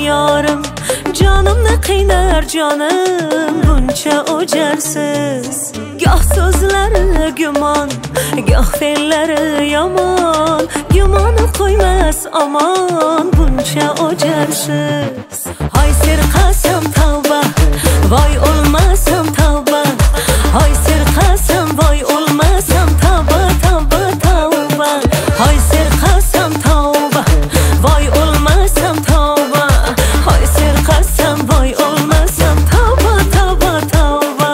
yorim, jonimni qiynar jonim buncha o'jarsiz. Goh so'zlari gumon, goh fe'llari yomon, gumoni qo'ymas omon buncha o'jarsiz. Hoy serqasam tavba, voy o'lmasam tavba. Hoy serqasam voy o'lmasam tavba tavba tavba. Hoy serqasam tavba, voy o'lmasam tavba. Hoy serqasam voy o'lmasam tavba tavba tavba.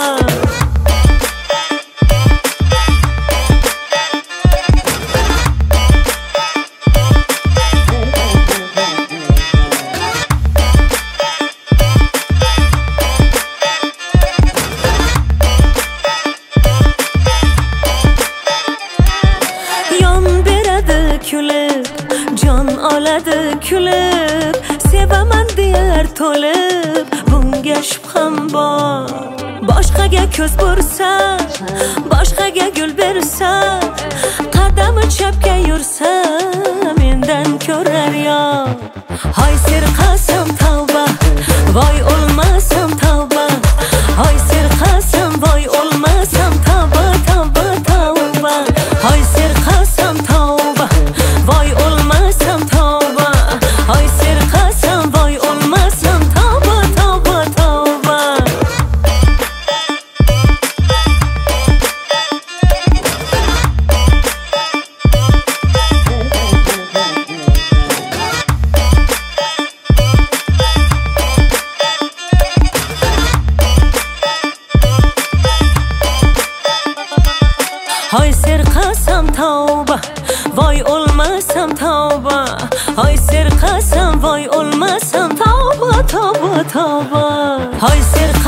Kulib, jon oladi kulib, sevaman deyar to'lib, bunga shubham bor. Boshqaga ko'z bursa, boshqaga gul bersa, qadami chapga yursa, mendan ko'rar yor. Hoy serqasam tavba, voy o'lmasam tavba. Hoy serqasam voy o'lmasam tavba tavba tavba. Hoy serqasam tavba, voy o'lmasam tavba. Hoy serqasam voy o'lmasam tavba tavba tavba. Hoy serqasam tavba, voy o'lmasam tavba. Hoy serqasam voy o'lmasam tavba tavba tavba. Hoy serqasam